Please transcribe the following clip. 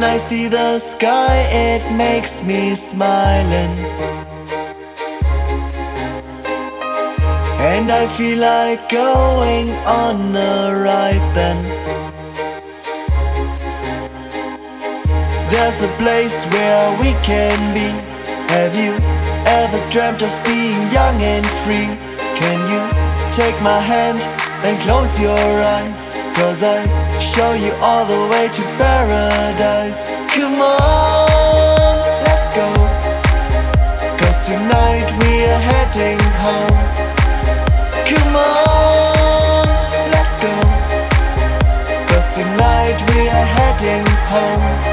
When I see the sky, it makes me smiling, and I feel like going on a ride then. There's a place where we can be. Have you ever dreamt of being young and free? Can you take my hand and close your eyes? 'Cause I show you all the way to paradise. Come on, let's go, 'cause tonight we are heading home. Come on, let's go, 'cause tonight we are heading home.